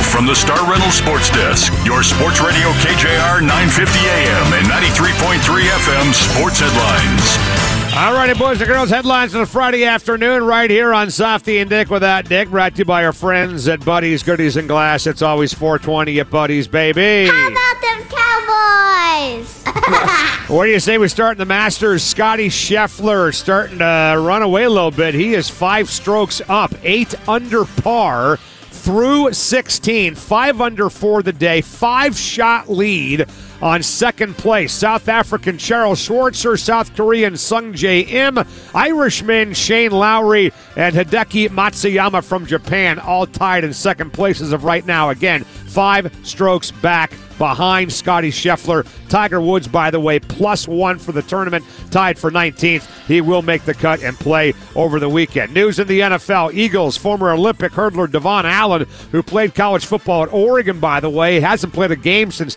from the Star Reynolds Sports Desk, your Sports Radio KJR 950 AM and 93.3 FM Sports Headlines. All righty, boys and girls, headlines on a Friday afternoon right here on Softy and Dick Without Dick, brought to you by our friends at Buddy's Goodies and Glass. It's always 420 at Buddy's, baby. How about them Cowboys? What do you say we start in the Masters? Scotty Scheffler starting to run away a little bit. He is 5 strokes up, 8 under par through 16, 5 under for the day, 5-shot lead on second place. South African Charles Schwartzer, South Korean Sung Jae Im, Irishman Shane Lowry, and Hideki Matsuyama from Japan, all tied in second place as of right now. Again, 5 strokes back behind Scotty Scheffler. Tiger Woods, by the way, +1 for the tournament, tied for 19th. He will make the cut and play over the weekend. News in the NFL. Eagles former Olympic hurdler Devon Allen, who played college football at Oregon, by the way, hasn't played a game since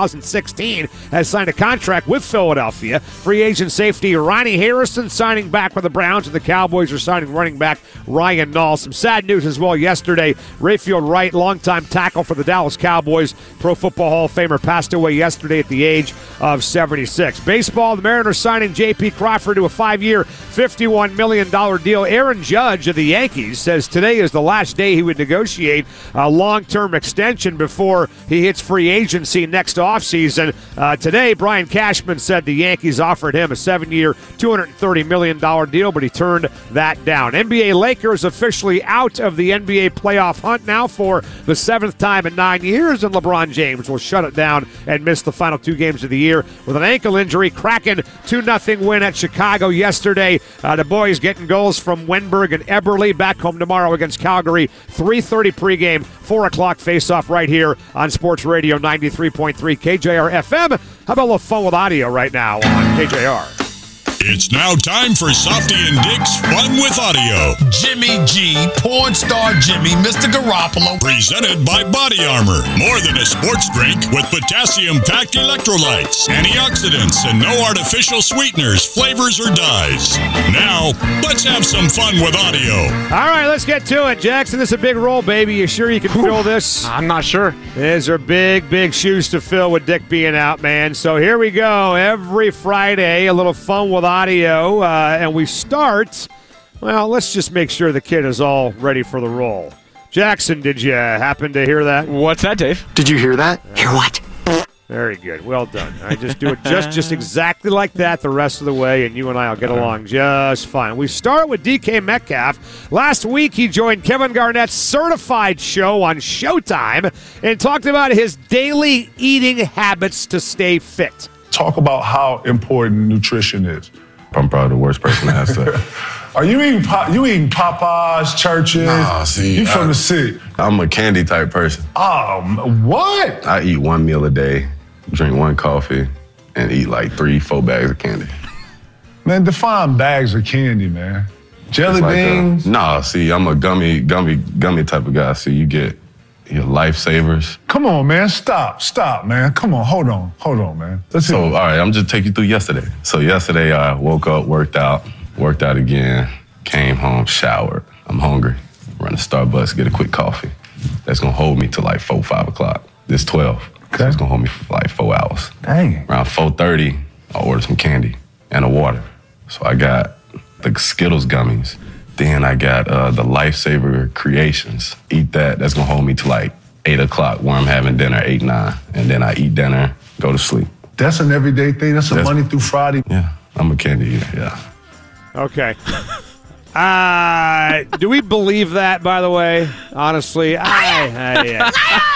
2016, has signed a contract with Philadelphia. Free agent safety Ronnie Harrison signing back with the Browns, and the Cowboys are signing running back Ryan Nall. Some sad news as well yesterday. Rayfield Wright, longtime tackle for the Dallas Cowboys, Pro Football Hall of Famer, passed away yesterday at the age of 76. Baseball, the Mariners signing J.P. Crawford to a 5-year, $51 million deal. Aaron Judge of the Yankees says today is the last day he would negotiate a long-term extension before he hits free agency next offseason. Today, Brian Cashman said the Yankees offered him a 7-year, $230 million deal, but he turned that down. NBA Lakers officially out of the NBA playoff hunt now for the 7th time in 9 years, and LeBron James will shut it down and miss the final 2 games of the year with an ankle injury. Kraken 2-0 win at Chicago yesterday. The boys getting goals from Wenberg and Eberle. Back home tomorrow against Calgary. 3:30 pregame, 4 o'clock face-off right here on Sports Radio 93.3 KJR FM. How about a little fun with audio right now on KJR? It's now time for Softy and Dick's Fun with Audio. Jimmy G, porn star Jimmy, Mr. Garoppolo. Presented by Body Armor. More than a sports drink with potassium-packed electrolytes, antioxidants, and no artificial sweeteners, flavors, or dyes. Now, let's have some fun with audio. All right, let's get to it. Jackson, this is a big roll, baby. You sure you can fill this? I'm not sure. These are big, big shoes to fill with Dick being out, man. So here we go. Every Friday, a little fun with audio, and we start, well, let's just make sure the kid is all ready for the roll. Jackson, did you happen to hear that? What's that, Dave? Did you hear that? Hear what? Very good. Well done. I just do it just exactly like that the rest of the way, and you and I will get along just fine. We start with DK Metcalf. Last week, he joined Kevin Garnett's Certified show on Showtime and talked about his daily eating habits to stay fit. Talk about how important nutrition is. I'm probably the worst person to ask that. Are you eating Popeyes, Churches? Nah, see, You from the city. I'm a candy type person. What? I eat 1 meal a day, drink 1 coffee, and eat like 3-4 bags of candy. Man, define bags of candy, man. Jelly beans? Nah, see, I'm a gummy type of guy. See, you get your Lifesavers. Come on, man. Stop, man. Come on, hold on, man. All right, I'm just taking you through yesterday. So yesterday I woke up, worked out again, came home, showered. I'm hungry. Run to Starbucks, get a quick coffee. That's gonna hold me till like 4, 5 o'clock. This 12. Okay. So it's gonna hold me for like 4 hours. Dang. Around 4:30, I ordered some candy and a water. So I got the Skittles gummies. Then I got the Lifesaver Creations. Eat that. That's going to hold me to like 8 o'clock where I'm having dinner, 8, 9. And then I eat dinner, go to sleep. That's an everyday thing? That's a Monday through Friday? Yeah, I'm a candy eater, yeah. Okay. Do we believe that, by the way? Honestly, I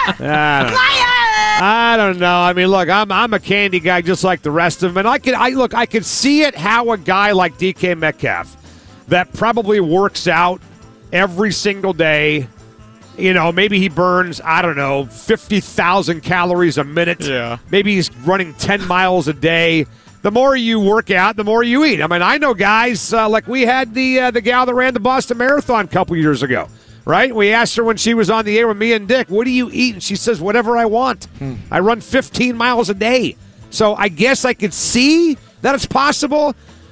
don't know. I mean, look, I'm a candy guy just like the rest of them. And I could see it how a guy like DK Metcalf that probably works out every single day, you know, maybe he burns, 50,000 calories a minute. Yeah. Maybe he's running 10 miles a day. The more you work out, the more you eat. I mean, I know guys, like we had the gal that ran the Boston Marathon a couple years ago, right? We asked her when she was on the air with me and Dick, what do you eat? And she says, whatever I want. I run 15 miles a day. So I guess I could see that it's possible.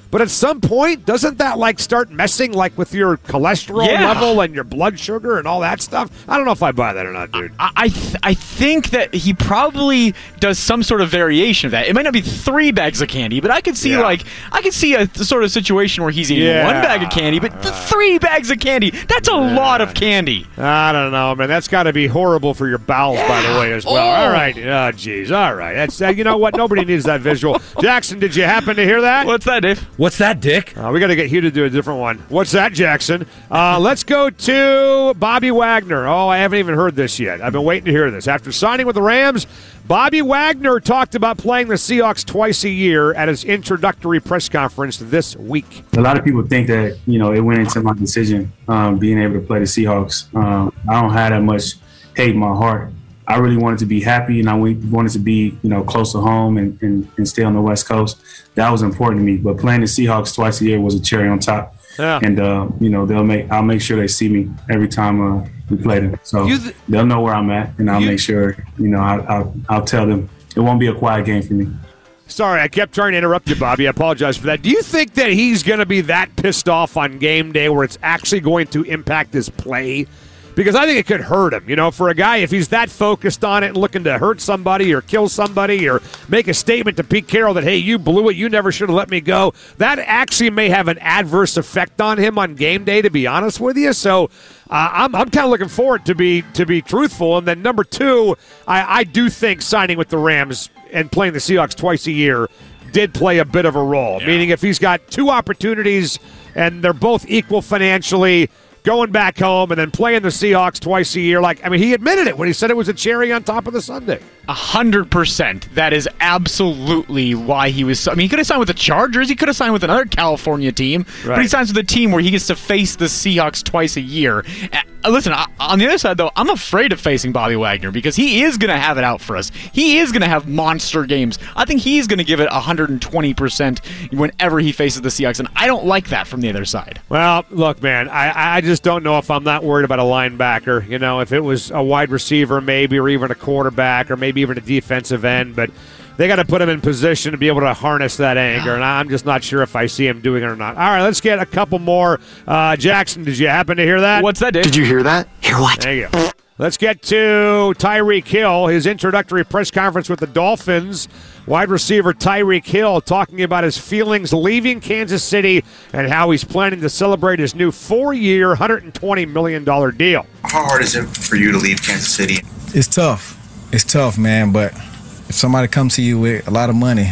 But at some point, doesn't that like start messing like with your cholesterol level and your blood sugar and all that stuff? I don't know if I buy that or not, dude. I think that he probably does some sort of variation of that. It might not be 3 bags of candy, but I could see a sort of situation where he's eating 1 bag of candy, but 3 bags of candy. That's a lot of candy. I don't know, man. That's got to be horrible for your bowels, by the way, as well. All right. Oh, geez. All right. That's you know what? Nobody needs that visual. Jackson, did you happen to hear that? What's that, Dave? What's that, Dick? We got to get Hugh to do a different one. What's that, Jackson? Let's go to Bobby Wagner. Oh, I haven't even heard this yet. I've been waiting to hear this. After signing with the Rams, Bobby Wagner talked about playing the Seahawks twice a year at his introductory press conference this week. A lot of people think that, it went into my decision, being able to play the Seahawks. I don't have that much hate in my heart. I really wanted to be happy, and I wanted to be, close to home and stay on the West Coast. That was important to me. But playing the Seahawks twice a year was a cherry on top. Yeah. And I'll make sure they see me every time we play them. So they'll know where I'm at, and I'll make sure, I'll tell them it won't be a quiet game for me. Sorry, I kept trying to interrupt you, Bobby. I apologize for that. Do you think that he's going to be that pissed off on game day where it's actually going to impact his play? Because I think it could hurt him. For a guy, if he's that focused on it and looking to hurt somebody or kill somebody or make a statement to Pete Carroll that, hey, you blew it, you never should have let me go, that actually may have an adverse effect on him on game day, to be honest with you. So I'm kind of looking forward to be truthful. And then number 2, I do think signing with the Rams and playing the Seahawks twice a year did play a bit of a role. Yeah. Meaning if he's got 2 opportunities and they're both equal financially, going back home and then playing the Seahawks twice a year. He admitted it when he said it was a cherry on top of the sundae. 100%. That is absolutely why he was. He could have signed with the Chargers. He could have signed with another California team. Right. But he signs with a team where he gets to face the Seahawks twice a year. Listen, on the other side, though, I'm afraid of facing Bobby Wagner because he is going to have it out for us. He is going to have monster games. I think he's going to give it 120% whenever he faces the Seahawks, and I don't like that from the other side. Well, look, man, I just don't know if I'm not worried about a linebacker. If it was a wide receiver maybe, or even a quarterback, or maybe even a defensive end, but they got to put him in position to be able to harness that anger, and I'm just not sure if I see him doing it or not. All right, let's get a couple more. Jackson, did you happen to hear that? What's that, Dave? Did you hear that? Hear what? There you go. Let's get to Tyreek Hill, his introductory press conference with the Dolphins. Wide receiver Tyreek Hill talking about his feelings leaving Kansas City and how he's planning to celebrate his new 4-year, $120 million deal. How hard is it for you to leave Kansas City? It's tough. It's tough, man, but if somebody comes to you with a lot of money,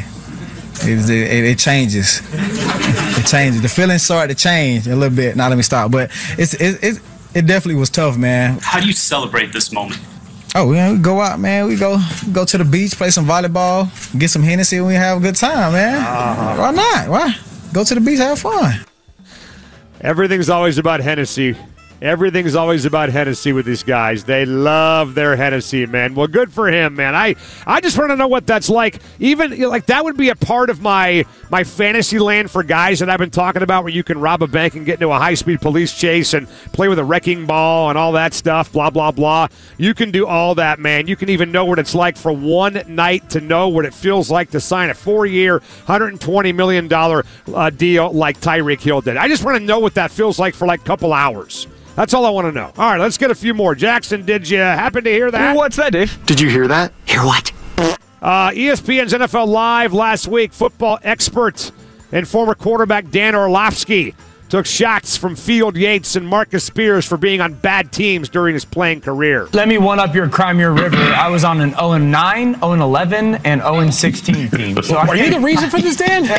it changes. It changes. The feelings start to change a little bit. Now let me stop. But it definitely was tough, man. How do you celebrate this moment? Oh, we go out, man. We go to the beach, play some volleyball, get some Hennessy, and we have a good time, man. Why not? Why? Go to the beach, have fun. Everything's always about Hennessy. Everything's always about Hennessy with these guys. They love their Hennessy, man. Well, good for him, man. I just want to know what that's like. Even like that would be a part of my fantasy land for guys that I've been talking about, where you can rob a bank and get into a high-speed police chase and play with a wrecking ball and all that stuff, blah, blah, blah. You can do all that, man. You can even know what it's like for one night to know what it feels like to sign a 4-year, $120 million deal like Tyreek Hill did. I just want to know what that feels like for like a couple hours. That's all I want to know. All right, let's get a few more. Jackson, did you happen to hear that? What's that, Dave? Did you hear that? Hear what? ESPN's NFL Live last week, football expert and former quarterback Dan Orlovsky took shots from Field Yates and Marcus Spears for being on bad teams during his playing career. Let me one up your Crimea River. I was on an 0-9, 0-11, and 0-16 team. So are you the reason for this, Dan?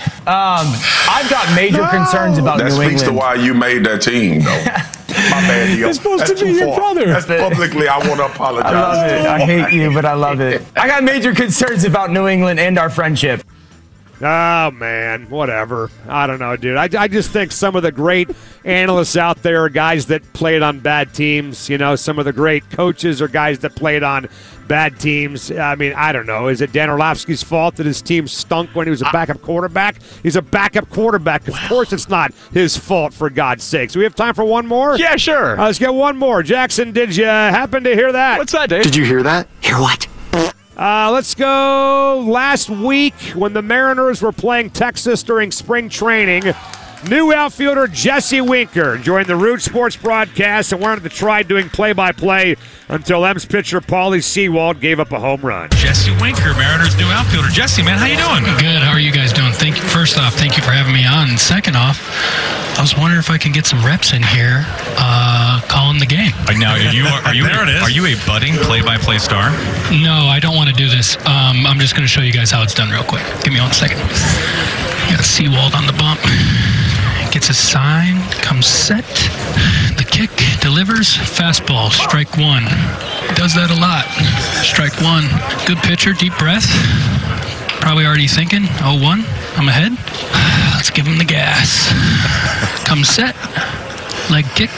I've got major concerns about New England. That speaks to why you made that team, though. My bad, yo. It's supposed to be your brother. That's publicly, I want to apologize. I love it. I hate you, but I love it. I got major concerns about New England and our friendship. Oh, man, whatever. I don't know, dude. I just think some of the great analysts out there are guys that played on bad teams. You know, some of the great coaches are guys that played on bad teams. I mean, I don't know. Is it Dan Orlovsky's fault that his team stunk when he was a backup quarterback? He's a backup quarterback. Of course it's not his fault, for God's sakes. Do we have time for one more? Yeah, sure. Let's get one more. Jackson, did you happen to hear that? What's that, Dave? Did you hear that? Hear what? Let's go last week when the Mariners were playing Texas during spring training. New outfielder Jesse Winker joined the Root Sports broadcast and wanted to try doing play-by-play until M's pitcher Paulie Sewald gave up a home run. Jesse Winker, Mariners new outfielder. Jesse, man, how you doing? Good. How are you guys doing? First off, thank you for having me on. And second off, I was wondering if I can get some reps in here calling the game. Now, are you a budding play-by-play star? No, I don't want to do this. I'm just going to show you guys how it's done real quick. Give me 1 second. Got Sewald on the bump. Gets a sign, comes set, the kick, delivers, fastball, strike one. Does that a lot. Strike one. Good pitcher, deep breath. Probably already thinking, 0-1, I'm ahead. Let's give him the gas. Comes set, leg kick.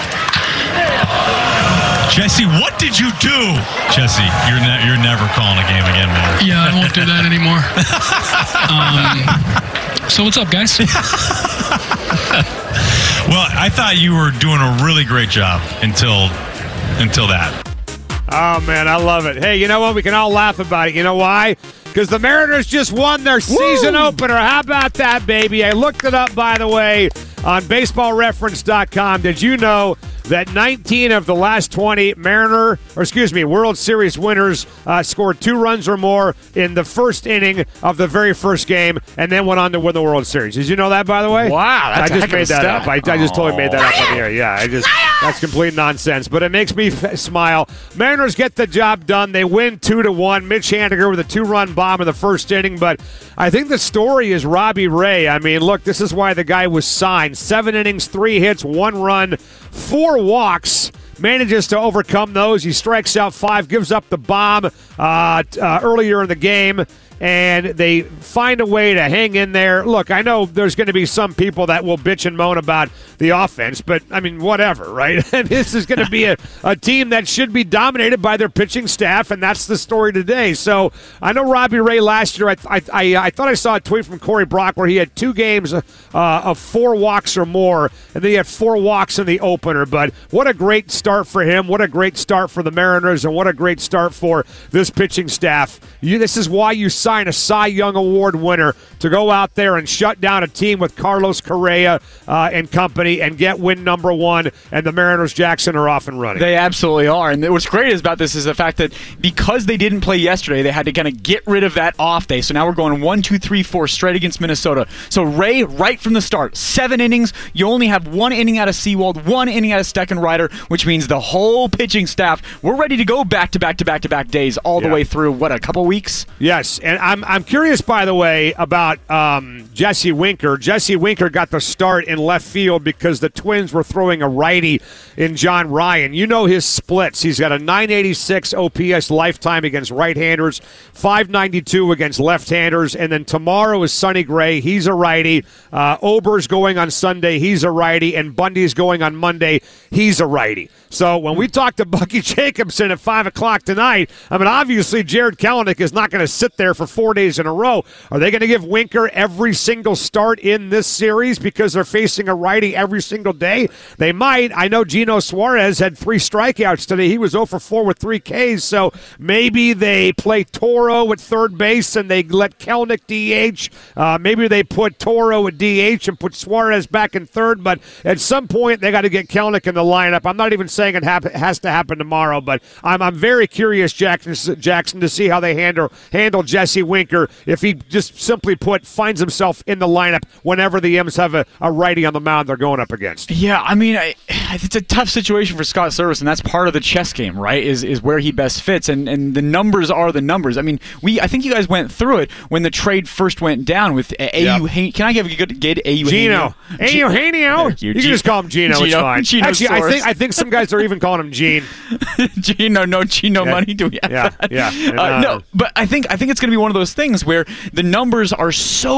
Jesse, what did you do? Jesse, you're never calling a game again, man. Yeah, I won't do that anymore. So what's up, guys? Well, I thought you were doing a really great job until that. Oh, man, I love it. Hey, you know what? We can all laugh about it. You know why? Because the Mariners just won their season opener. How about that, baby? I looked it up, by the way, on baseballreference.com. Did you know that 19 of the last 20 World Series winners scored 2 runs or more in the first inning of the very first game and then went on to win the World Series? Did you know that, by the way? Wow, that's I just made that up. I just totally made that up on the air. Yeah, that's complete nonsense, but it makes me smile. Mariners get the job done. They win 2-1. Mitch Haniger with a 2-run bomb in the first inning, but I think the story is Robbie Ray. I mean, look, this is why the guy was signed. 7 innings, 3 hits, 1 run, 4 walks, manages to overcome those. He strikes out 5, gives up the bomb earlier in the game, and they find a way to hang in there. Look, I know there's going to be some people that will bitch and moan about the offense, but, I mean, whatever, right? This is going to be a team that should be dominated by their pitching staff, and that's the story today. So I know Robbie Ray last year, I thought I saw a tweet from Corey Brock where he had 2 games of 4 walks or more, and then he had 4 walks in the opener. But what a great start for him. What a great start for the Mariners, and what a great start for this pitching staff. This is why you sign a Cy Young Award winner to go out there and shut down a team with Carlos Correa and company and get win number 1, and the Mariners, Jackson, are off and running. They absolutely are. And what's great about this is the fact that because they didn't play yesterday, they had to kind of get rid of that off day. So now we're going 1, 2, 3, 4 straight against Minnesota. So Ray, right from the start, 7 innings. You only have 1 inning out of Sewald, 1 inning out of Steckenrider, which means the whole pitching staff, we're ready to go back-to-back-to-back-to-back days all the way through, a couple weeks? Yes, and I'm curious, by the way, about Jesse Winker. Jesse Winker got the start in left field because the Twins were throwing a righty in John Ryan. You know his splits. He's got a 986 OPS lifetime against right-handers, 592 against left-handers, and then tomorrow is Sonny Gray. He's a righty. Ober's going on Sunday. He's a righty, and Bundy's going on Monday. He's a righty. So when we talk to Bucky Jacobson at 5 o'clock tonight, I mean, obviously Jared Kelenic is not going to sit there for 4 days in a row. Are they going to give Winker every single start in this series because they're facing a righty every single day? They might. I know Gino Suarez had 3 strikeouts today. He was 0 for 4 with 3 Ks, so maybe they play Toro at third base and they let Kelenic DH. Maybe they put Toro at DH and put Suarez back in third, but at some point they got to get Kelenic in the lineup. I'm not even saying it has to happen tomorrow, but I'm very curious, Jackson, to see how they handle Jesse Winker if he just simply put finds himself in the lineup whenever the M's have a righty on the mound they're going up against. Yeah, I mean, it's a tough situation for Scott Servais, and that's part of the chess game, right, is where he best fits, and the numbers are the numbers. I mean, I think you guys went through it when the trade first went down with A.U. Can I give a good A.U. Gino. A.U. Hanio. You can just call him Gino. It's fine. Actually, I think some guys are even calling him Gene. Gino, no Gino money. Do we have that? Yeah. No, but I think it's going to be one of those things where the numbers are so distinct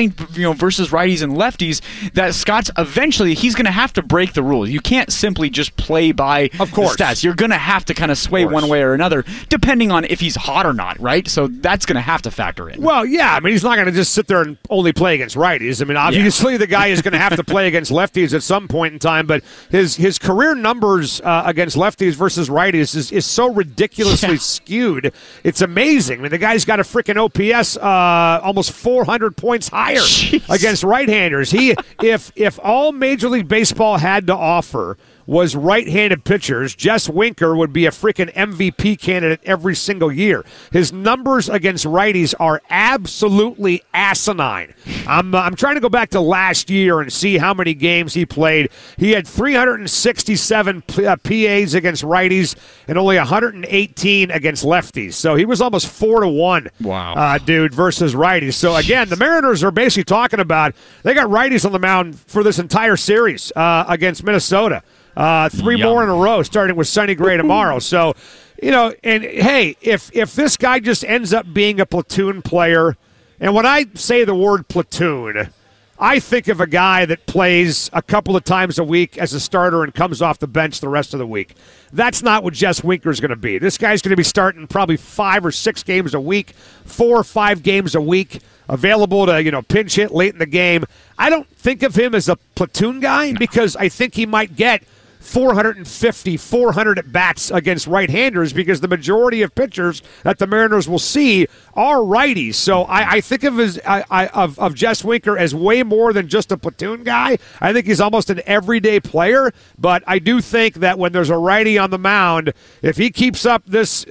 saying, versus righties and lefties, that Scott's eventually he's going to have to break the rules. You can't simply just play by the stats. You're going to have to kind of sway one way or another, depending on if he's hot or not, right? So that's going to have to factor in. Well, yeah, I mean, he's not going to just sit there and only play against righties. I mean, obviously the guy is going to have to play against lefties at some point in time, but his career numbers against lefties versus righties is so ridiculously skewed. It's amazing. I mean, the guy's got a freaking OPS almost 400 points higher against right-handers. If all Major League Baseball had to offer was right-handed pitchers, Jess Winker would be a freaking MVP candidate every single year. His numbers against righties are absolutely asinine. I'm trying to go back to last year and see how many games he played. He had 367 PAs against righties and only 118 against lefties. So he was almost 4-1, dude, versus righties. So again, the Mariners are basically talking about they got righties on the mound for this entire series against Minnesota. 3 more in a row, starting with Sonny Gray tomorrow. So, and hey, if this guy just ends up being a platoon player, and when I say the word platoon, I think of a guy that plays a couple of times a week as a starter and comes off the bench the rest of the week. That's not what Jess Winker is going to be. This guy's going to be starting probably 5 or 6 games a week, 4 or 5 games a week, available to, pinch hit late in the game. I don't think of him as a platoon guy because I think he might get 450, 400 at-bats against right-handers because the majority of pitchers that the Mariners will see are righties. So I think of Jess Winker as way more than just a platoon guy. I think he's almost an everyday player, but I do think that when there's a righty on the mound, if he keeps up this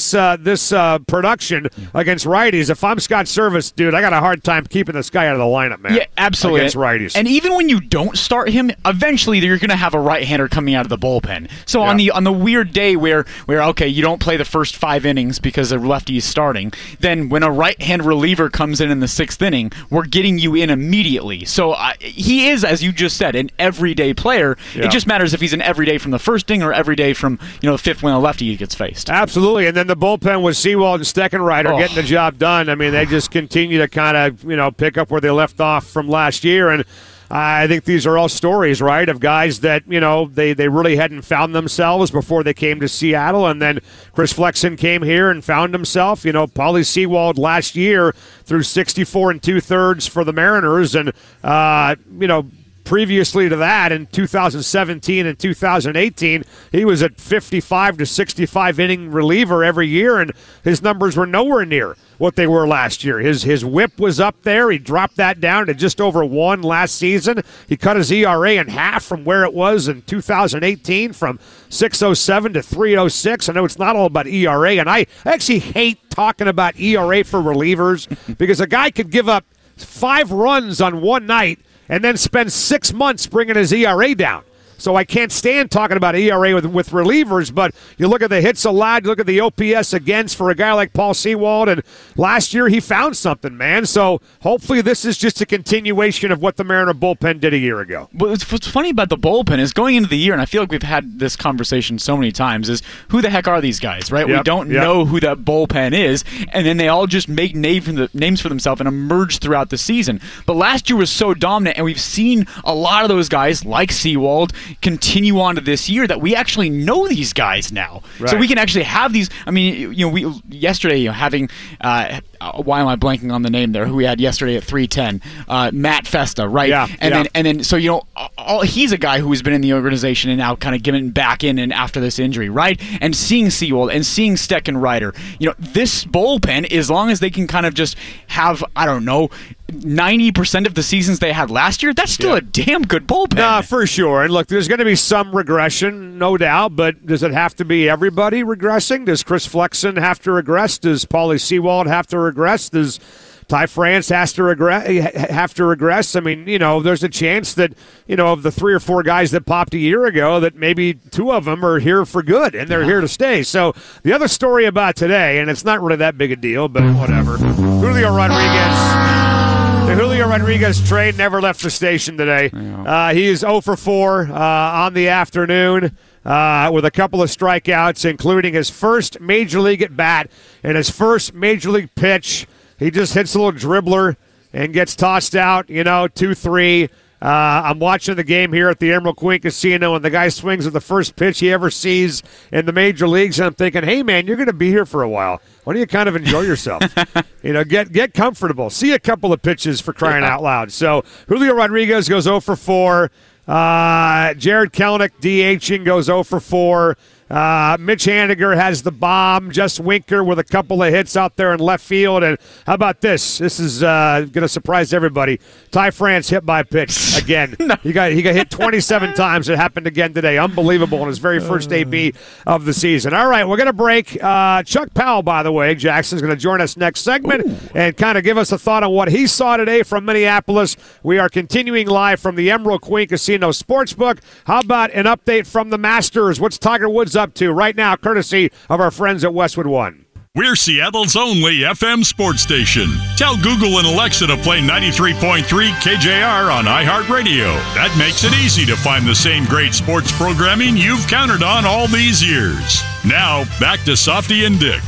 production against righties, if I'm Scott Service, dude, I got a hard time keeping this guy out of the lineup, man. Yeah, absolutely. Against righties. And even when you don't start him, eventually you're going to have a right-hander coming out of the bullpen. So on the weird day where okay, you don't play the first 5 innings because a lefty is starting, then when a right-hand reliever comes in the 6th inning, we're getting you in immediately. So he is, as you just said, an everyday player. Yeah. It just matters if he's an everyday from the first inning or everyday from the 5th when a lefty gets faced. Absolutely. And then the bullpen with Sewald and Steckenrider getting the job done. I mean, they just continue to kind of pick up where they left off from last year. And I think these are all stories, right, of guys that, they really hadn't found themselves before they came to Seattle. And then Chris Flexen came here and found himself. Paulie Sewald last year threw 64 2/3 for the Mariners. And, previously to that, in 2017 and 2018, he was at 55 to 65 inning reliever every year, and his numbers were nowhere near what they were last year. His whip was up there. He dropped that down to just over 1 last season. He cut his ERA in half from where it was in 2018, from 6.07 to 3.06. I know it's not all about ERA, and I actually hate talking about ERA for relievers because a guy could give up 5 runs on one night and then spend 6 months bringing his ERA down. So I can't stand talking about ERA with relievers, but you look at the hits allowed, you look at the OPS against for a guy like Paul Sewald, and last year he found something, man. So hopefully this is just a continuation of what the Mariner bullpen did a year ago. What's funny about the bullpen is going into the year, and I feel like we've had this conversation so many times, is who the heck are these guys, right? We don't know who that bullpen is, and then they all just make names for themselves and emerge throughout the season. But last year was so dominant, and we've seen a lot of those guys, like Sewald, continue on to this year that we actually know these guys now. Right. So we can actually have these. I mean, we yesterday having why am I blanking on the name there? Who we had yesterday at 3:10, Matt Festa, right? Yeah. And then so he's a guy who has been in the organization and now kind of given back in and after this injury, right? And seeing Sewald and seeing Steckenrider, this bullpen, as long as they can kind of just have 90% of the seasons they had last year, that's still a damn good bullpen. Nah, for sure. And look, there's going to be some regression, no doubt, but does it have to be everybody regressing? Does Chris Flexen have to regress? Does Paulie Sewald have to regress? Does Ty France have to regress? I mean, there's a chance that, of the 3 or 4 guys that popped a year ago, that maybe 2 of them are here for good, and they're here to stay. So the other story about today, and it's not really that big a deal, but whatever, Julio Rodriguez trade never left the station today. He is 0 for 4 on the afternoon with a couple of strikeouts, including his first major league at bat and his first major league pitch. He just hits a little dribbler and gets tossed out, 2-3. I'm watching the game here at the Emerald Queen Casino, and the guy swings at the first pitch he ever sees in the major leagues, and I'm thinking, hey, man, you're going to be here for a while. Why don't you kind of enjoy yourself? Get comfortable. See a couple of pitches for crying out loud. So Julio Rodriguez goes 0 for 4. Jared Kelenic DHing goes 0 for 4. Mitch Haniger has the bomb. Just Winker with a couple of hits out there in left field. And how about this? This is going to surprise everybody. Ty France hit by a pitch again. No. He got hit 27 times. It happened again today. Unbelievable in his very first AB of the season. All right, we're going to break. Chuck Powell, by the way, Jackson's going to join us next segment and kind of give us a thought on what he saw today from Minneapolis. We are continuing live from the Emerald Queen Casino Sportsbook. How about an update from the Masters? What's Tiger Woods up to right now, courtesy of our friends at Westwood One? We're Seattle's only FM sports station. Tell Google and Alexa to play 93.3 KJR on iHeartRadio. That makes it easy to find the same great sports programming you've counted on all these years. Now, back to Softy and Dick.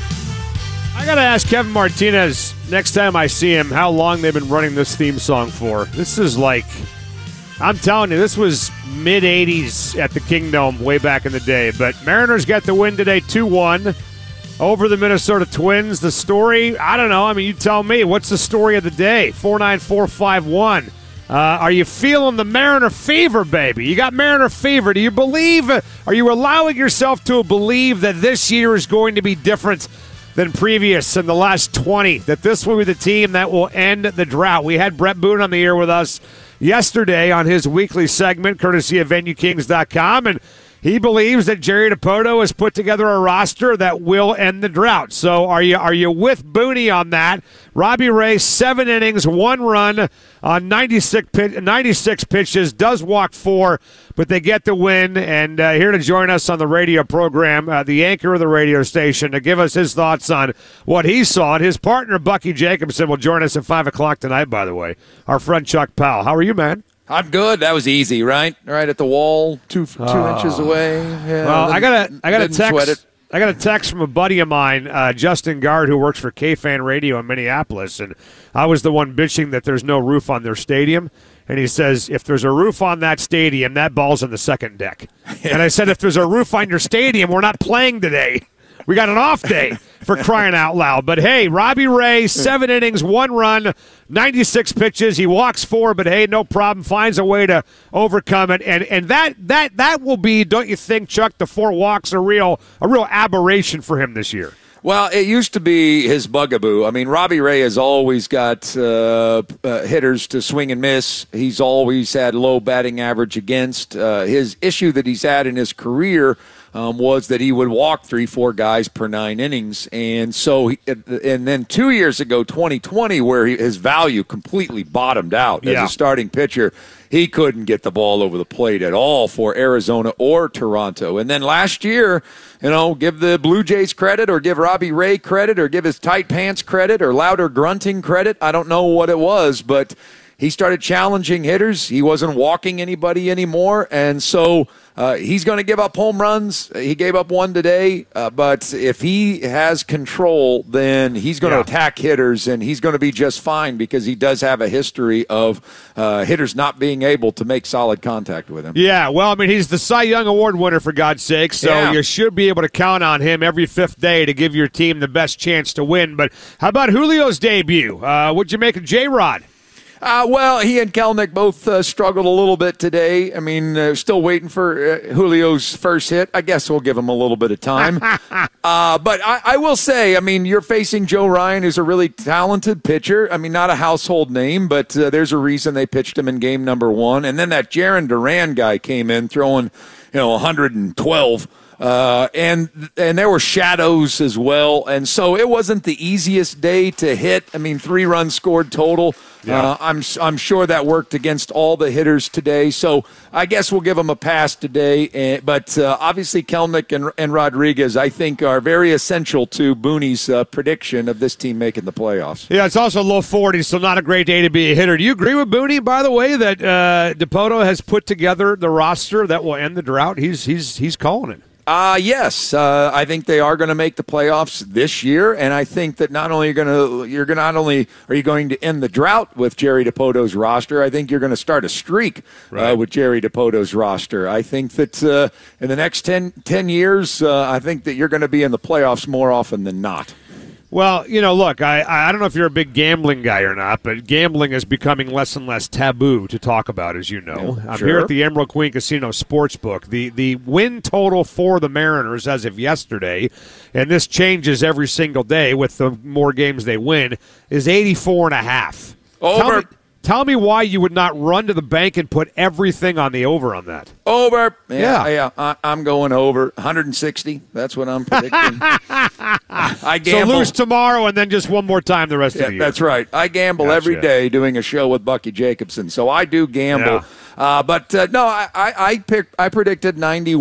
I got to ask Kevin Martinez next time I see him how long they've been running this theme song for. This is like, I'm telling you, this was mid-'80s at the Kingdome way back in the day. But Mariners get the win today 2-1 over the Minnesota Twins. The story, I don't know. I mean, you tell me. What's the story of the day? 4-9-4-5-1. Are you feeling the Mariner fever, baby? You got Mariner fever. Do you believe, are you allowing yourself to believe that this year is going to be different than previous in the last 20, that this will be the team that will end the drought? We had Brett Boone on the air with us yesterday on his weekly segment, courtesy of VenueKings.com, and he believes that Jerry Dipoto has put together a roster that will end the drought. So are you with Booney on that? Robbie Ray, 7 innings, 1 run on 96 pitches, does walk 4, but they get the win. And here to join us on the radio program, the anchor of the radio station, to give us his thoughts on what he saw. And his partner, Bucky Jacobson, will join us at 5 o'clock tonight, by the way. Our friend Chuck Powell. How are you, man? I'm good. That was easy, right? Right at the wall, two inches away. Yeah, well, I got a text. I got a text from a buddy of mine, Justin Gard, who works for K-Fan Radio in Minneapolis, and I was the one bitching that there's no roof on their stadium. And he says, if there's a roof on that stadium, that ball's on the second deck. And I said, if there's a roof on your stadium, we're not playing today. We got an off day, for crying out loud. But, hey, Robbie Ray, 7 innings, 1 run, 96 pitches. He walks 4, but, hey, no problem. Finds a way to overcome it. And that will be, don't you think, Chuck, the 4 walks a real aberration for him this year? Well, it used to be his bugaboo. I mean, Robbie Ray has always got hitters to swing and miss. He's always had low batting average against. His issue that he's had in his career was that he would walk 3-4 guys per 9 innings. And so, and then 2 years ago, 2020, where his value completely bottomed out as a starting pitcher, he couldn't get the ball over the plate at all for Arizona or Toronto. And then last year, give the Blue Jays credit or give Robbie Ray credit or give his tight pants credit or louder grunting credit. I don't know what it was, but he started challenging hitters. He wasn't walking anybody anymore. And so he's going to give up home runs. He gave up 1 today. But if he has control, then he's going to attack hitters, and he's going to be just fine because he does have a history of hitters not being able to make solid contact with him. Yeah, well, I mean, he's the Cy Young Award winner, for God's sake, so you should be able to count on him every 5th day to give your team the best chance to win. But how about Julio's debut? What'd you make of J-Rod? Well, he and Kelenic both struggled a little bit today. I mean, still waiting for Julio's first hit. I guess we'll give him a little bit of time. But I will say, I mean, you're facing Joe Ryan, who's a really talented pitcher. I mean, not a household name, but there's a reason they pitched him in game number 1. And then that Jarren Duran guy came in throwing, 112. And there were shadows as well. And so it wasn't the easiest day to hit. I mean, 3 runs scored total. Yeah. I'm sure that worked against all the hitters today. So I guess we'll give them a pass today. But obviously Kelenic and Rodriguez, I think, are very essential to Booney's prediction of this team making the playoffs. Yeah, it's also low 40s, so not a great day to be a hitter. Do you agree with Booney, by the way, that Dipoto has put together the roster that will end the drought? He's calling it. Yes, I think they are going to make the playoffs this year, and I think that not only are you going to end the drought with Jerry DiPoto's roster, I think you're going to start a streak with Jerry DiPoto's roster. I think that in the next 10 years, I think that you're going to be in the playoffs more often than not. Well, look, I don't know if you're a big gambling guy or not, but gambling is becoming less and less taboo to talk about, as you know. Yeah, I'm sure. here at the Emerald Queen Casino Sportsbook. The win total for the Mariners as of yesterday, and this changes every single day with the more games they win, is 84.5. Over. Tell me why you would not run to the bank and put everything on the over on that. Over. Yeah. I'm going over 160. That's what I'm predicting. I gamble. So lose tomorrow and then just one more time the rest of the year. That's right. I gamble every day doing a show with Bucky Jacobson, so I do gamble. Yeah. I predicted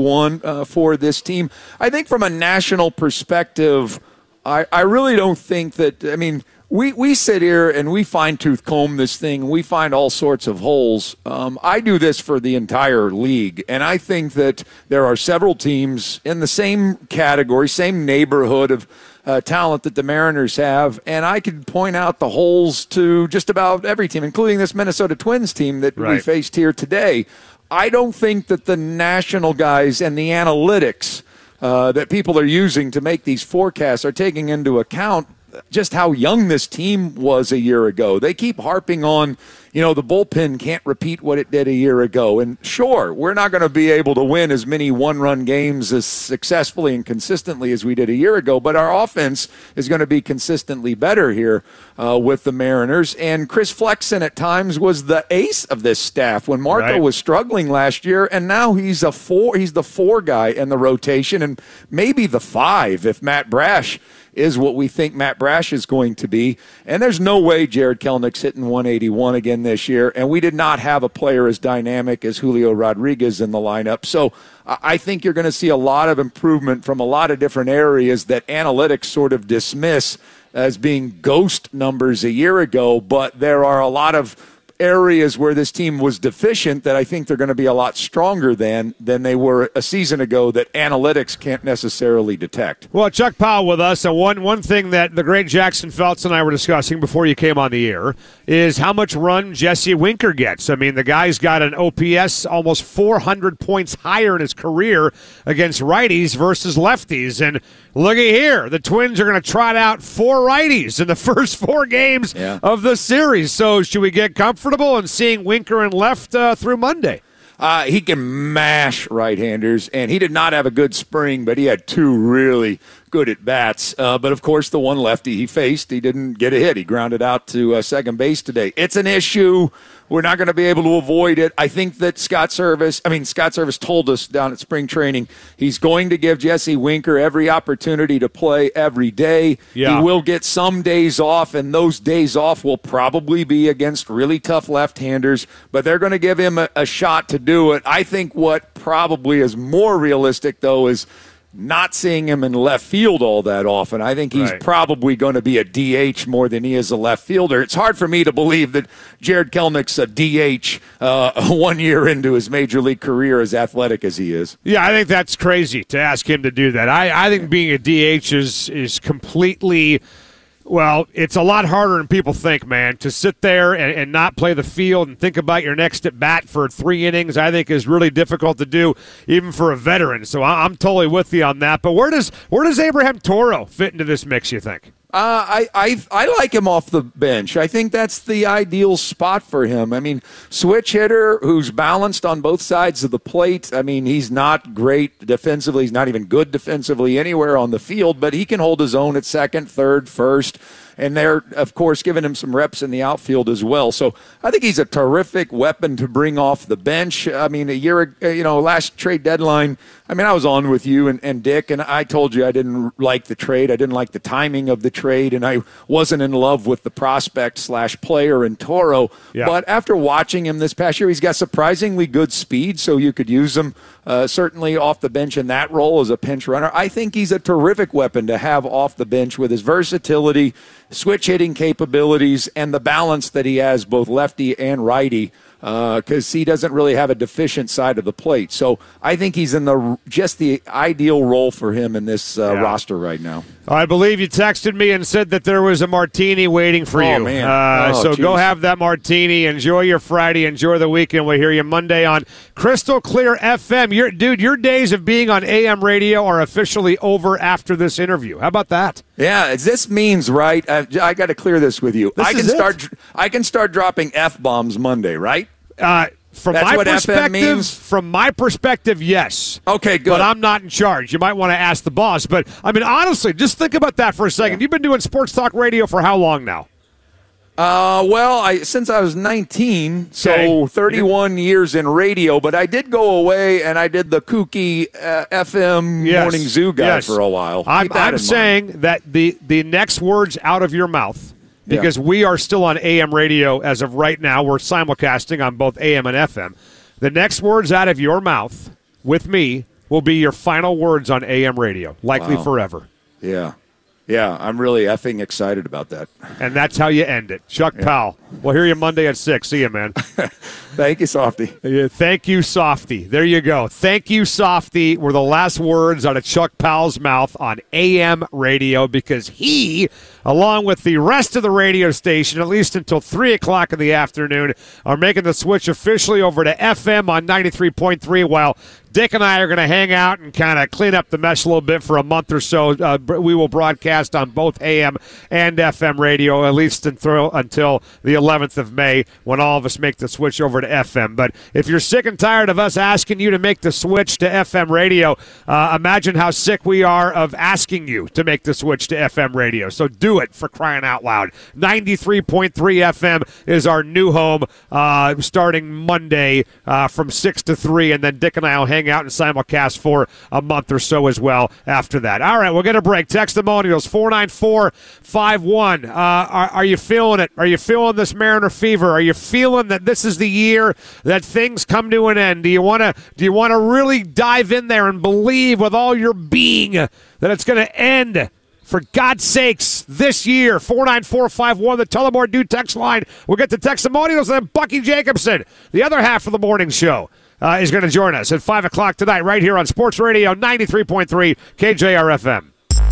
91 for this team. I think from a national perspective, I really don't think that. I mean, we sit here and we fine-tooth comb this thing. We find all sorts of holes. I do this for the entire league, and I think that there are several teams in the same category, same neighborhood of talent that the Mariners have, and I could point out the holes to just about every team, including this Minnesota Twins team that we faced here today. I don't think that the national guys and the analytics that people are using to make these forecasts are taking into account just how young this team was a year ago. They keep harping on, the bullpen can't repeat what it did a year ago. And sure, we're not going to be able to win as many one-run games as successfully and consistently as we did a year ago, but our offense is going to be consistently better here with the Mariners. And Chris Flexen at times was the ace of this staff when Marco was struggling last year, and now he's the 4 guy in the rotation, and maybe the 5 if Matt Brash is what we think Matt Brash is going to be. And there's no way Jared Kelenich's hitting 181 again this year, and we did not have a player as dynamic as Julio Rodriguez in the lineup. So I think you're going to see a lot of improvement from a lot of different areas that analytics sort of dismiss as being ghost numbers a year ago, but there are a lot of areas where this team was deficient that I think they're going to be a lot stronger than they were a season ago that analytics can't necessarily detect. Well, Chuck Powell with us, and one thing that the great Jackson Feltz and I were discussing before you came on the air is how much run Jesse Winker gets. I mean, the guy's got an OPS almost 400 points higher in his career against righties versus lefties, and looky here, the Twins are going to trot out 4 righties in the first 4 games of the series. So should we get comfortable in seeing Winker and left through Monday? He can mash right-handers, and he did not have a good spring, but he had 2 really good at-bats. But, of course, the one lefty he faced, he didn't get a hit. He grounded out to second base today. It's an issue. We're not going to be able to avoid it. I think that Scott Service told us down at spring training he's going to give Jesse Winker every opportunity to play every day. Yeah. He will get some days off, and those days off will probably be against really tough left-handers, but they're going to give him a shot to do it. I think what probably is more realistic, though, is not seeing him in left field all that often. I think he's probably going to be a DH more than he is a left fielder. It's hard for me to believe that Jared Kelenich's a DH 1 year into his major league career, as athletic as he is. Yeah, I think that's crazy to ask him to do that. I think being a DH is completely... Well, it's a lot harder than people think, man. To sit there and not play the field and think about your next at-bat for 3 innings, I think is really difficult to do, even for a veteran. So I'm totally with you on that. But where does Abraham Toro fit into this mix, you think? I like him off the bench. I think that's the ideal spot for him. I mean, switch hitter who's balanced on both sides of the plate. I mean, he's not great defensively. He's not even good defensively anywhere on the field, but he can hold his own at second, third, first. And they're, of course, giving him some reps in the outfield as well. So I think he's a terrific weapon to bring off the bench. I mean, last trade deadline, I was on with you and Dick, and I told you I didn't like the trade. I didn't like the timing of the trade, and I wasn't in love with the prospect/player in Toro. Yeah. But after watching him this past year, he's got surprisingly good speed, so you could use him certainly off the bench in that role as a pinch runner. I think he's a terrific weapon to have off the bench with his versatility, switch hitting capabilities, and the balance that he has, both lefty and righty. because he doesn't really have a deficient side of the plate. So I think he's in the ideal role for him in this roster right now. I believe you texted me and said that there was a martini waiting for you. Man. So go have that martini. Enjoy your Friday. Enjoy the weekend. We'll hear you Monday on Crystal Clear FM. Your days of being on AM radio are officially over after this interview. How about that? Yeah, this means, right? I got to clear this with you. I can start dropping F-bombs Monday, right? From That's my what FM perspective, yes. Okay, good. But I'm not in charge. You might want to ask the boss. But, I mean, honestly, just think about that for a second. You've been doing sports talk radio for how long now? Since I was 19, so 31 years in radio, but I did go away and I did the kooky FM morning zoo guy for a while. I'm saying that the next words out of your mouth, because we are still on AM radio as of right now. We're simulcasting on both AM and FM. The next words out of your mouth with me will be your final words on AM radio, likely forever. Yeah. Yeah, I'm really effing excited about that. And that's how you end it. Chuck Powell. We'll hear you Monday at 6. See you, man. Thank you, Softy. Thank you, Softy. There you go. Thank you, Softy, were the last words out of Chuck Powell's mouth on AM radio, because he, along with the rest of the radio station, at least until 3 o'clock in the afternoon, are making the switch officially over to FM on 93.3, while Dick and I are going to hang out and kind of clean up the mess a little bit for a month or so. We will broadcast on both AM and FM radio, at least until the 11th of May, when all of us make the switch over to FM. But if you're sick and tired of us asking you to make the switch to FM radio, imagine how sick we are of asking you to make the switch to FM radio. So do it, for crying out loud. 93.3 FM is our new home starting Monday from 6 to 3, and then Dick and I will hang out and simulcast for a month or so as well after that. All right, we'll get a break. Testimonials 49451. Are you feeling it? Are you feeling this Mariner fever? Are you feeling that this is the year that things come to an end? Do you want to really dive in there and believe with all your being that it's going to end, for God's sakes, this year? 49451, the Tullamore Dew text line. We'll get to testimonials, and then Bucky Jacobson, the other half of the morning show, is going to join us at 5 o'clock tonight right here on Sports Radio 93.3 KJR-FM.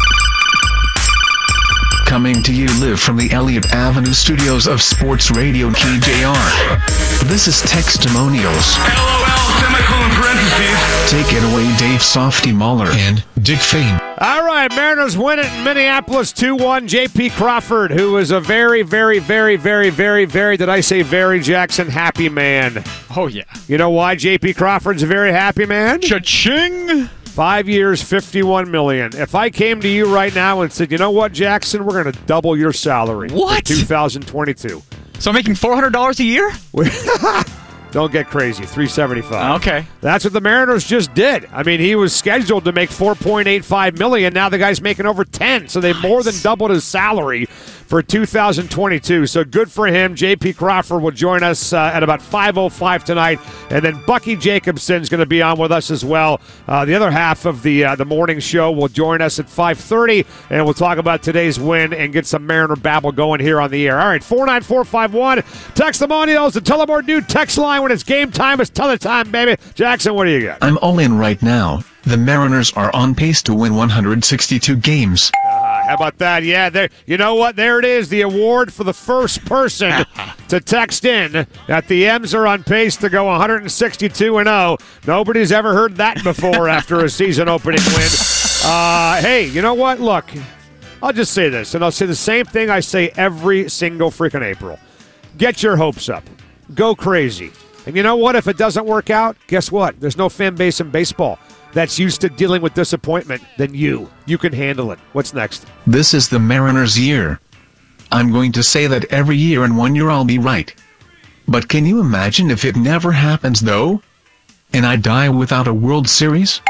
Coming to you live from the Elliott Avenue studios of Sports Radio KJR. This is Textimonials. LOL, semicolon parentheses. Take it away, Dave Softy Muller and Dick Fain. All right, Mariners win it in Minneapolis 2-1. J.P. Crawford, who is a very, very, very, very, very, very, did I say very, Jackson, happy man. Oh, yeah. You know why J.P. Crawford's a very happy man? Cha-ching! 5 years, $51 million. If I came to you right now and said, you know what, Jackson, we're going to double your salary for 2022. So I'm making $400 a year? Don't get crazy. $375. Okay. That's what the Mariners just did. I mean, he was scheduled to make $4.85 million. Now the guy's making over 10, so they more than doubled his salary for 2022. So good for him. J.P. Crawford will join us at about 5:05 tonight, and then Bucky Jacobson's going to be on with us as well. The other half of the morning show will join us at 5:30, and we'll talk about today's win and get some Mariner babble going here on the air. All right, 49451, Textimonials, the Tullamore Dew text line. When it's game time, it's ton of time, baby. Jackson, what do you got? I'm all in right now. The Mariners are on pace to win 162 games. How about that? Yeah, there. You know what? There it is, the award for the first person to text in that the M's are on pace to go 162-0. Nobody's ever heard that before after a season-opening win. Hey, you know what? Look, I'll just say this, and I'll say the same thing I say every single freaking April. Get your hopes up. Go crazy. And you know what? If it doesn't work out, guess what? There's no fan base in baseball that's used to dealing with disappointment than you. You can handle it. What's next? This is the Mariners' year. I'm going to say that every year, and 1 year I'll be right. But can you imagine if it never happens, though? And I die without a World Series?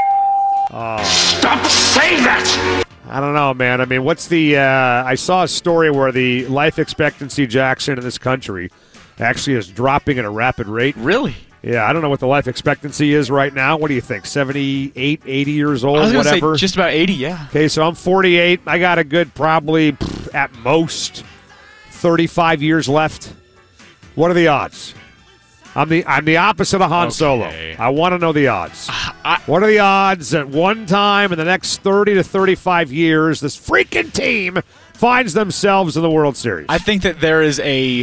Stop saying that! I don't know, man. I mean, what's the... I saw a story where the life expectancy, Jackson, in this country actually is dropping at a rapid rate. Really? Yeah, I don't know what the life expectancy is right now. What do you think? 78, 80 years old, I was whatever? Say just about 80, yeah. Okay, so I'm 48. I got a good probably, at most, 35 years left. What are the odds? I'm the opposite of Han Solo. I want to know the odds. What are the odds at one time in the next 30 to 35 years this freaking team finds themselves in the World Series? I think that there is a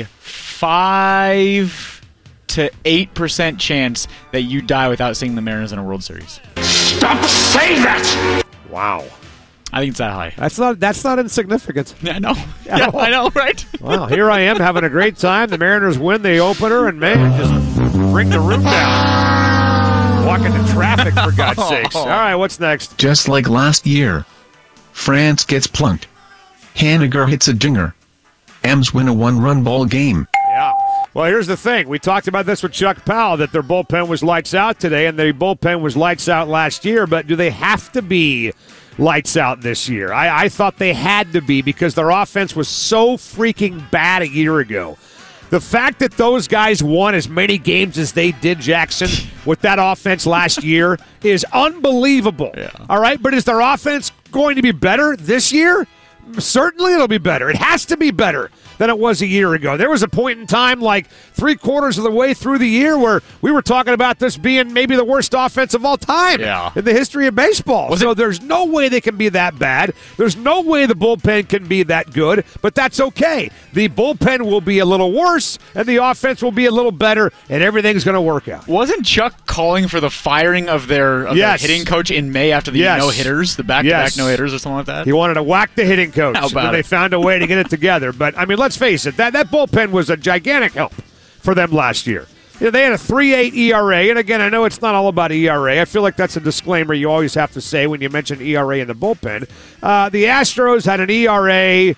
5 to 8% chance that you die without seeing the Mariners in a World Series. Stop saying that! Wow. I think it's that high. That's not insignificant. Yeah, I know. Yeah, I know, right? Well, here I am having a great time. The Mariners win the opener, and man, just bring the room down. Walk into traffic, for God's sakes. All right, what's next? Just like last year. France gets plunked. Haniger hits a dinger. M's win a one-run ball game. Yeah. Well, here's the thing. We talked about this with Chuck Powell, that their bullpen was lights out today, and their bullpen was lights out last year, but do they have to be lights out this year? I thought they had to be because their offense was so freaking bad a year ago. The fact that those guys won as many games as they did, Jackson, with that offense last year is unbelievable. Yeah. All right, but is their offense going to be better this year? Certainly it'll be better. It has to be better than it was a year ago. There was a point in time like 3/4 of the way through the year where we were talking about this being maybe the worst offense of all time in the history of baseball. There's no way they can be that bad. There's no way the bullpen can be that good, but that's okay. The bullpen will be a little worse, and the offense will be a little better, and everything's going to work out. Wasn't Chuck calling for the firing of their hitting coach in May after the no-hitters, the back-to-back no-hitters or something like that? He wanted to whack the hitting coach, How about and they found a way to get it together. But, I mean, let's face it, that bullpen was a gigantic help for them last year. You know, they had a 3.8 ERA, and again, I know it's not all about ERA. I feel like that's a disclaimer you always have to say when you mention ERA in the bullpen. The Astros had an ERA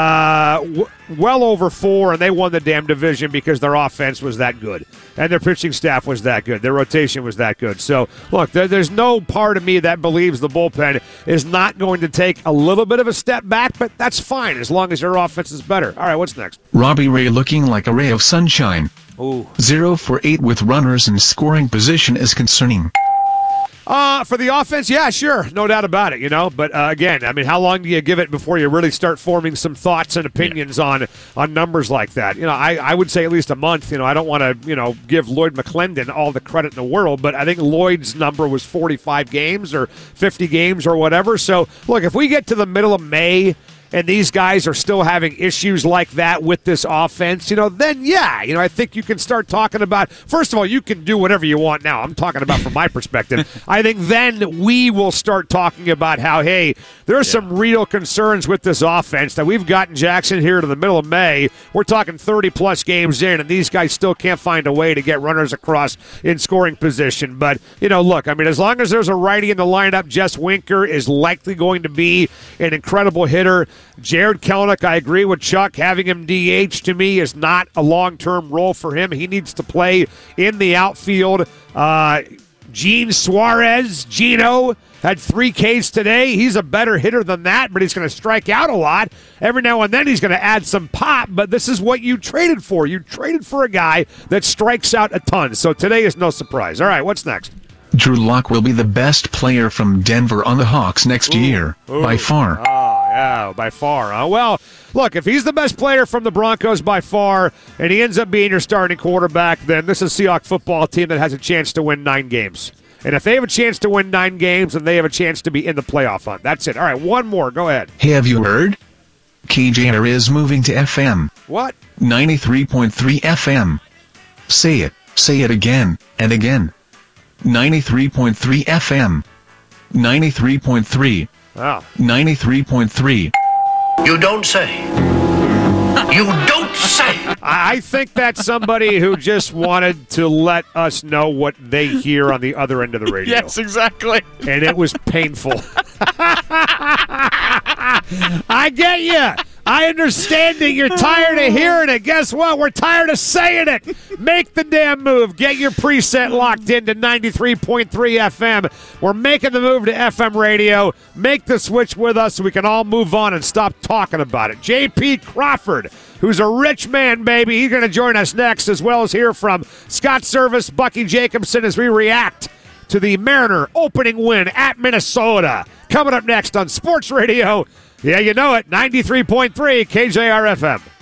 well over 4, and they won the damn division because their offense was that good, and their pitching staff was that good. Their rotation was that good. So, look, there's no part of me that believes the bullpen is not going to take a little bit of a step back, but that's fine as long as their offense is better. All right, what's next? Robbie Ray looking like a ray of sunshine. Ooh. 0 for 8 with runners in scoring position is concerning. For the offense, yeah, sure. No doubt about it, you know. But, again, I mean, how long do you give it before you really start forming some thoughts and opinions on numbers like that? You know, I would say at least a month. You know, I don't want to, give Lloyd McClendon all the credit in the world, but I think Lloyd's number was 45 games or 50 games or whatever. So, look, if we get to the middle of May and these guys are still having issues like that with this offense, then, yeah, I think you can start talking about, first of all, you can do whatever you want now. I'm talking about from my perspective. I think then we will start talking about how, hey, there are some real concerns with this offense that we've gotten Jackson here to the middle of May. We're talking 30-plus games in, and these guys still can't find a way to get runners across in scoring position. But, look, I mean, as long as there's a righty in the lineup, Jess Winker is likely going to be an incredible hitter. Jared Kelenic, I agree with Chuck. Having him DH to me is not a long-term role for him. He needs to play in the outfield. Gene Suarez, Gino, had 3 Ks today. He's a better hitter than that, but he's going to strike out a lot. Every now and then he's going to add some pop, but this is what you traded for. You traded for a guy that strikes out a ton. So today is no surprise. All right, what's next? Drew Lock will be the best player from Denver on the Hawks next year, by far. Yeah, by far. Well, look, if he's the best player from the Broncos by far, and he ends up being your starting quarterback, then this is a Seahawks football team that has a chance to win 9 games. And if they have a chance to win 9 games, then they have a chance to be in the playoff hunt. That's it. All right, one more. Go ahead. Hey, have you heard? KJR is moving to FM. What? 93.3 FM. Say it. Say it again and again. 93.3 FM. 93.3. Wow. 93.3. You don't say. You don't say. I think that's somebody who just wanted to let us know what they hear on the other end of the radio. Yes, exactly. And it was painful. I get you. I understand that you're tired of hearing it. Guess what? We're tired of saying it. Make the damn move. Get your preset locked into 93.3 FM. We're making the move to FM radio. Make the switch with us so we can all move on and stop talking about it. J.P. Crawford, who's a rich man, baby. He's going to join us next, as well as hear from Scott Service, Bucky Jacobson, as we react to the Mariner opening win at Minnesota. Coming up next on Sports Radio. Yeah, you know it, 93.3 KJR FM.